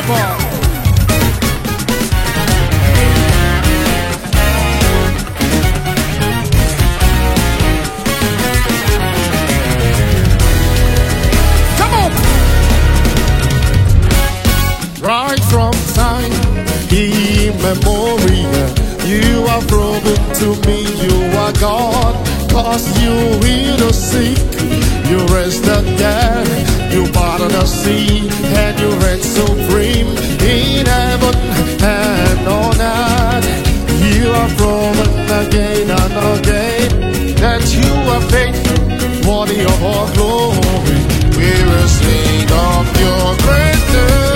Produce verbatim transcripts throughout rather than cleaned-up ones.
Immemorial, you have proven to me you are God. Cause you heal the sick, you raise the dead, you pardon the sea, and you reign supreme in heaven and on earth. You have proven again and again that you are faithful, worthy of all glory. We will sing of your greatness.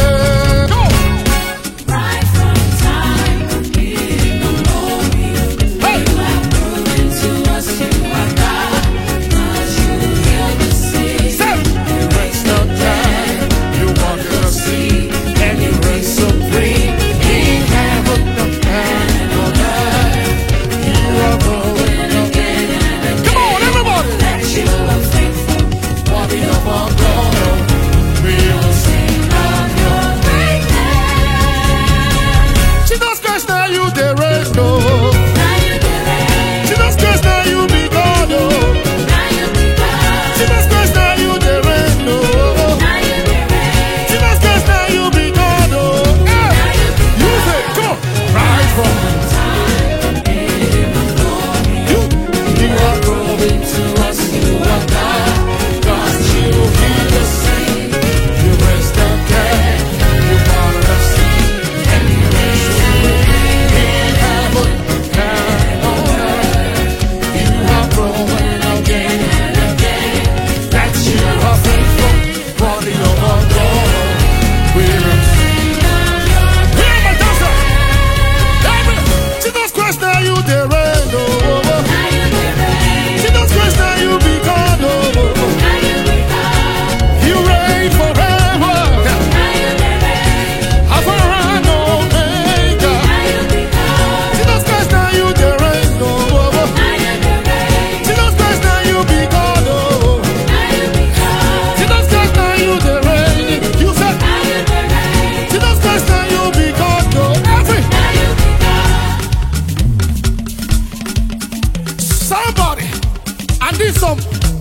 Some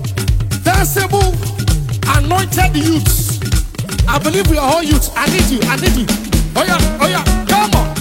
danceable, anointed youths. I believe we are all youths. I need you. I need you. Oh yeah, oh yeah, come on.